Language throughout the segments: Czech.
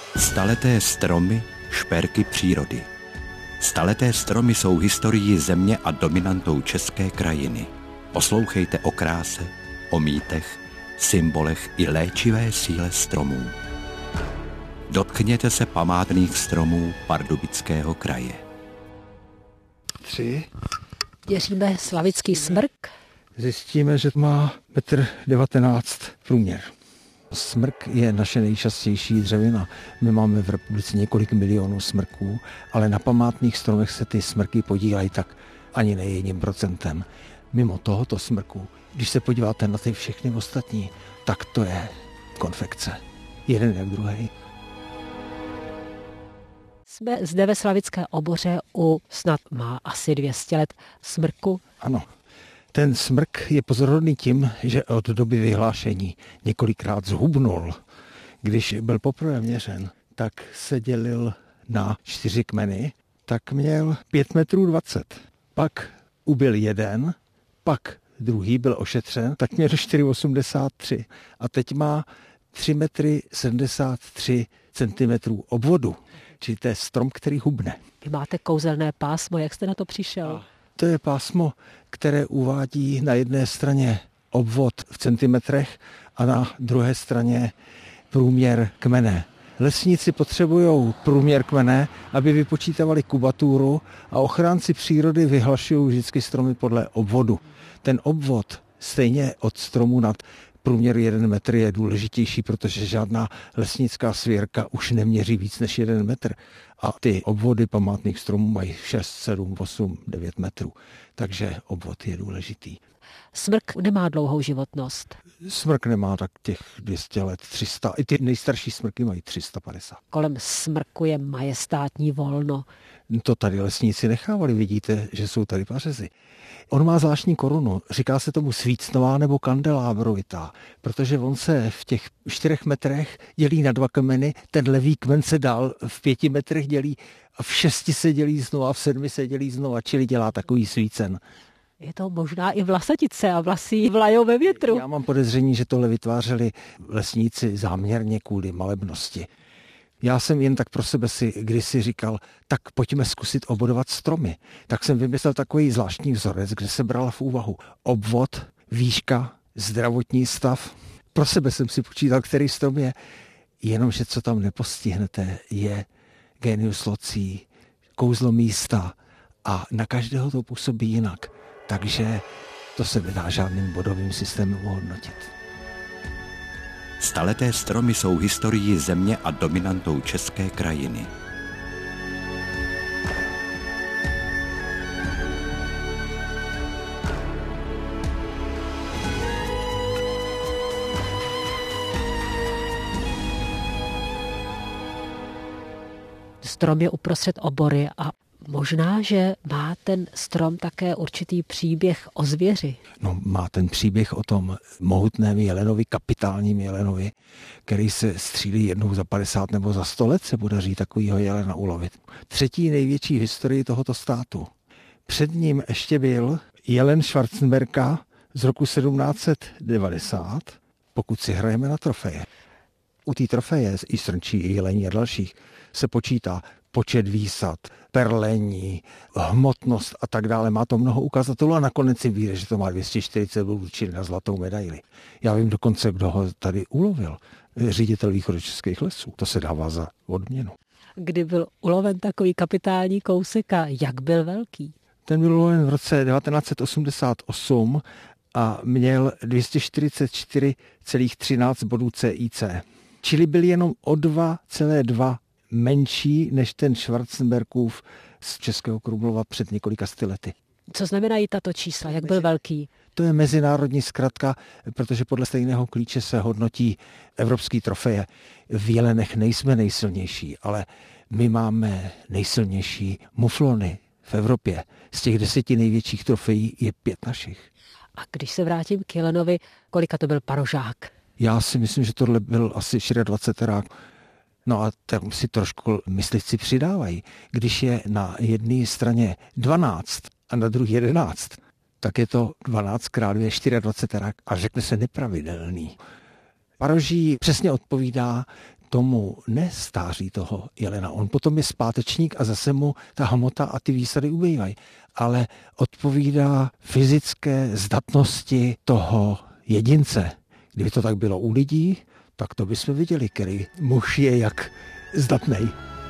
Staleté stromy, šperky přírody. Staleté stromy jsou historií země a dominantou české krajiny. Poslouchejte o kráse, o mýtech, symbolech i léčivé síle stromů. Dotkněte se památných stromů Pardubického kraje. 3. Měříme slavický smrk. Zjistíme, že má 1,19 m průměr. Smrk je naše nejčastější dřevina. My máme v republice několik milionů smrků, ale na památných stromech se ty smrky podílejí tak ani ne 1%. Mimo tohoto smrku, když se podíváte na ty všechny ostatní, tak to je konfekce. Jeden jak druhý. Jsme zde ve Slavické Oboře u snad má asi 200 let smrku. Ano. Ten smrk je pozoruhodný tím, že od doby vyhlášení několikrát zhubnul. Když byl poprvé měřen, tak se dělil na 4 kmeny, tak měl 5,20 m. Pak ubyl jeden, pak druhý byl ošetřen, tak měl 4,83 m. A teď má 3,73 cm obvodu. Čili to je strom, který hubne. Vy máte kouzelné pásmo, jak jste na to přišel? To je pásmo, které uvádí na jedné straně obvod v centimetrech a na druhé straně průměr kmene. Lesníci potřebují průměr kmene, aby vypočítavali kubaturu, a ochránci přírody vyhlašují vždycky stromy podle obvodu. Ten obvod stejně od stromu nad průměr 1 metr je důležitější, protože žádná lesnická svěrka už neměří víc než 1 metr. A ty obvody památných stromů mají 6, 7, 8, 9 metrů. Takže obvod je důležitý. Smrk nemá dlouhou životnost. Smrk nemá tak těch 200 let, 300. I ty nejstarší smrky mají 350. Kolem smrku je majestátní volno. To tady lesníci nechávali, vidíte, že jsou tady pařezy. On má zvláštní korunu, říká se tomu svícnová nebo kandelábrovitá, protože on se v těch 4 metrech dělí na 2 kmeny, ten levý kmen se dál v 5 metrech dělí a v 6 se dělí znova, v 7 se dělí znova, čili dělá takový svícen. Je to možná i vlasatice a vlasy vlajou ve větru. Já mám podezření, že tohle vytvářeli lesníci záměrně kvůli malebnosti. Já jsem jen tak pro sebe si kdysi říkal, tak pojďme zkusit obvodovat stromy. Tak jsem vymyslel takový zvláštní vzorec, kde se brala v úvahu obvod, výška, zdravotní stav. Pro sebe jsem si počítal, který strom je, jenomže co tam nepostihnete, je genius loci, kouzlo místa a na každého to působí jinak. Takže to se nedá žádným bodovým systémem ohodnotit. Staleté stromy jsou historií země a dominantou české krajiny. Strom je uprostřed obory a možná, že má ten strom také určitý příběh o zvěři. No, má ten příběh o tom mohutném jelenovi, kapitálním jelenovi, který se střílí jednou za 50 nebo za 100 let se podaří takovýho jelena ulovit. 3. největší v historii tohoto státu. Před ním ještě byl jelen Schwarzenberga z roku 1790, pokud si hrajeme na trofeje. U té trofeje i srnčí, i jelení a dalších se počítá počet výsad, perlení, hmotnost a tak dále. Má to mnoho ukazatelů a nakonec si vyjde, že to má 240 bodů, čili na zlatou medaili. Já vím dokonce, kdo ho tady ulovil. Ředitel východočeských lesů. To se dává za odměnu. Kdy byl uloven takový kapitální kousek a jak byl velký? Ten byl uloven v roce 1988 a měl 244,13 bodů CIC. Čili byl jenom o 2,2 menší než ten Schwarzenbergův z Českého Krumlova před několika lety. Co znamenají tato čísla? Jak byl velký? To je mezinárodní zkratka, protože podle stejného klíče se hodnotí evropský trofeje. V jelenech nejsme nejsilnější, ale my máme nejsilnější muflony v Evropě. Z těch 10 největších trofejí je 5 našich. A když se vrátím k jelenovi, kolika to byl parožák? Já si myslím, že tohle byl asi 24 terák. No a tam si trošku myslivci přidávají. Když je na jedné straně 12 a na druhé 11, tak je to 12 krát 2, 24 terák a řekne se nepravidelný. Paroží přesně odpovídá tomu nestáří toho jelena. On potom je zpátečník a zase mu ta hmota a ty výsady ubývají. Ale odpovídá fyzické zdatnosti toho jedince. Kdyby to tak bylo u lidí, tak to bychom viděli, který muž je jak zdatnej.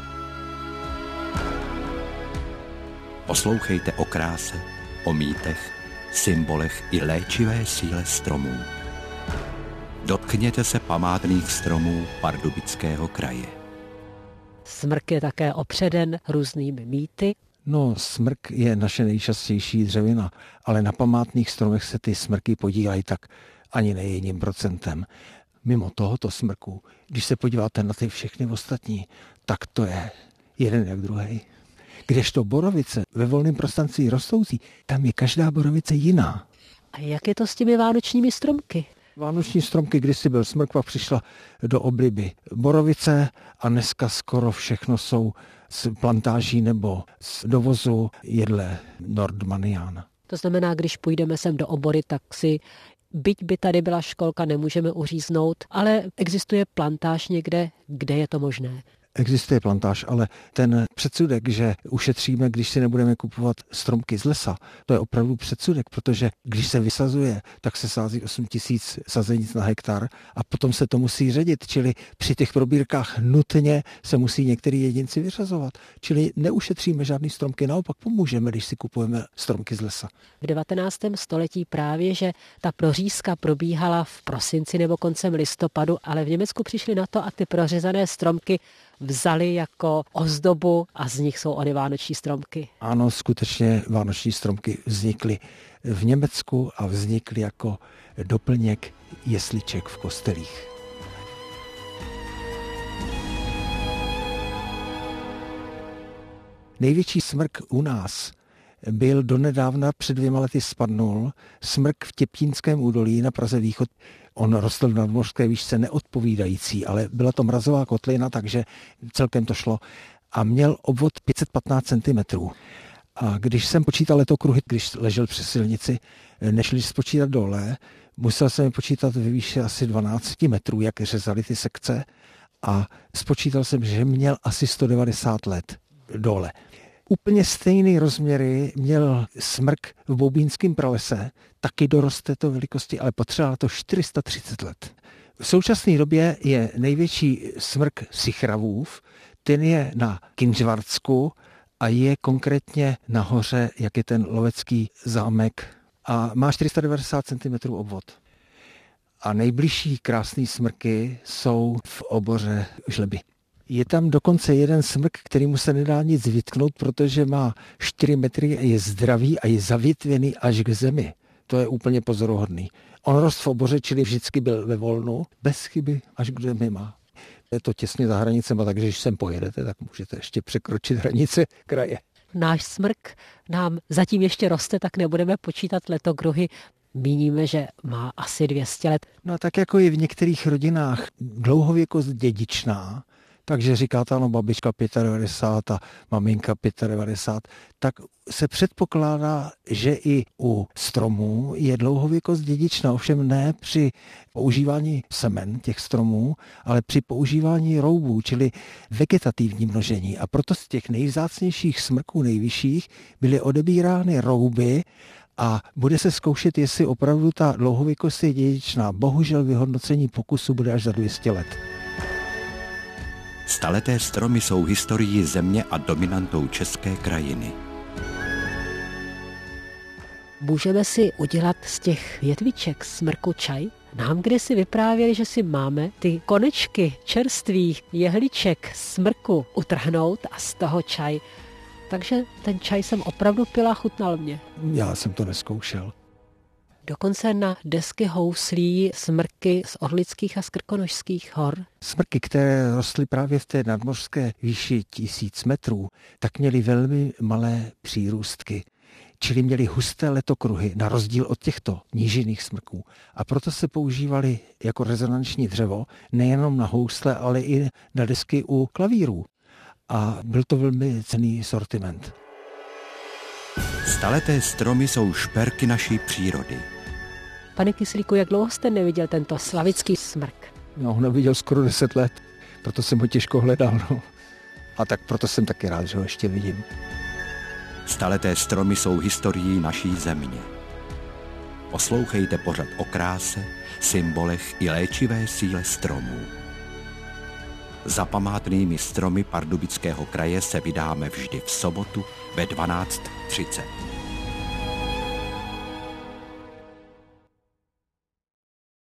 Poslouchejte o kráse, o mýtech, symbolech i léčivé síle stromů. Dotkněte se památných stromů Pardubického kraje. Smrk je také opředen různými mýty. No, smrk je naše nejčastější dřevina, ale na památných stromech se ty smrky podílají tak ani ne 1%. Mimo tohoto smrku, když se podíváte na ty všechny ostatní, tak to je jeden jak druhý. Kdežto borovice ve volném prostranství rostoucí, tam je každá borovice jiná. A jak je to s těmi vánočními stromky? Vánoční stromky, kdysi byl smrk, pak přišla do obliby borovice a dneska skoro všechno jsou z plantáží nebo z dovozu jedle Nordmanniana. To znamená, když půjdeme sem do obory, tak si, byť by tady byla školka, nemůžeme uříznout, ale existuje plantáž někde, kde je to možné. Existuje plantáž, ale ten předsudek, že ušetříme, když si nebudeme kupovat stromky z lesa, to je opravdu předsudek, protože když se vysazuje, tak se sází 8 000 sazenic na hektar a potom se to musí ředit, čili při těch probírkách nutně se musí některý jedinci vyřazovat. Čili neušetříme žádný stromky, naopak pomůžeme, když si kupujeme stromky z lesa. V 19. století právě, že ta prořízka probíhala v prosinci nebo koncem listopadu, ale v Německu přišli na to a ty prořezané stromky vzali jako ozdobu a z nich jsou ony vánoční stromky. Ano, skutečně vánoční stromky vznikly v Německu a vznikly jako doplněk jesliček v kostelích. Největší smrk u nás byl donedávna, před 2 lety spadnul, smrk v Těptínském údolí na Praze východ. On rostl v nadmořské výšce neodpovídající, ale byla to mrazová kotlina, takže celkem to šlo. A měl obvod 515 cm. A když jsem počítal letokruhy, když ležel při silnici, nešli spočítat dole, musel jsem je počítat ve výši asi 12 metrů, jak řezali ty sekce. A spočítal jsem, že měl asi 190 let dole. Úplně stejné rozměry měl smrk v Boubínském pralese, taky dorost této velikosti, ale potřeboval to 430 let. V současné době je největší smrk Sichravův, ten je na Kynžvartsku a je konkrétně nahoře, jak je ten lovecký zámek a má 490 cm obvod. A nejbližší krásné smrky jsou v oboře Žleby. Je tam dokonce jeden smrk, kterýmu se nedá nic vytknout, protože má 4 metry, je zdravý a je zavětvený až k zemi. To je úplně pozoruhodný. On rostl v oboře, čili vždycky byl ve volnu, bez chyby až k zemi má. Je to těsně za hranicema, takže když sem pojedete, tak můžete ještě překročit hranice kraje. Náš smrk nám zatím ještě roste, tak nebudeme počítat letokruhy. Míníme, že má asi 200 let. No a tak jako je v některých rodinách dlouhověkost dědičná, takže říká ta babička 95 a maminka 95, tak se předpokládá, že i u stromů je dlouhověkost dědičná, ovšem ne při používání semen těch stromů, ale při používání roubů, čili vegetativní množení. A proto z těch nejvzácnějších smrků nejvyšších byly odebírány rouby a bude se zkoušet, jestli opravdu ta dlouhověkost je dědičná. Bohužel vyhodnocení pokusu bude až za 200 let. Staleté stromy jsou historií země a dominantou české krajiny. Můžeme si udělat z těch větviček smrku čaj? Nám kdysi vyprávěli, že si máme ty konečky čerstvých jehliček smrku utrhnout a z toho čaj. Takže ten čaj jsem opravdu pila, chutnal mě. Já jsem to nezkoušel. Dokonce na desky houslí smrky z Orlických a z Krkonošských hor. Smrky, které rostly právě v té nadmořské výši 1000 metrů, tak měly velmi malé přírůstky. Čili měly husté letokruhy, na rozdíl od těchto nížinných smrků. A proto se používaly jako rezonanční dřevo nejenom na housle, ale i na desky u klavírů. A byl to velmi cenný sortiment. Staleté stromy jsou šperky naší přírody. Pane Kyslíku, jak dlouho jste neviděl tento slavický smrk? No, ho neviděl skoro 10 let. proto jsem ho těžko hledal. No. A tak proto jsem taky rád, že ho ještě vidím. Staleté stromy jsou historií naší země. Poslouchejte pořad o kráse, symbolech i léčivé síle stromů. Za památnými stromy Pardubického kraje se vydáme vždy v sobotu ve 12:30.